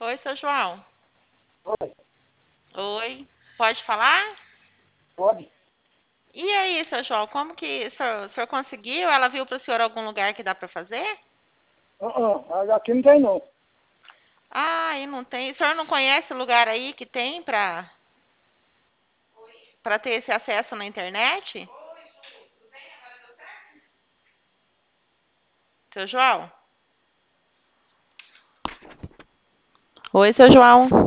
Oi, seu João. Oi, Oi, pode falar? pode? E aí, seu João, como que o senhor conseguiu? Ela viu para o senhor algum lugar que dá para fazer? Aqui não tem não. Ah, e não tem. O senhor não conhece lugar aí que tem para ter esse acesso na internet? Seu João? Oi, seu João.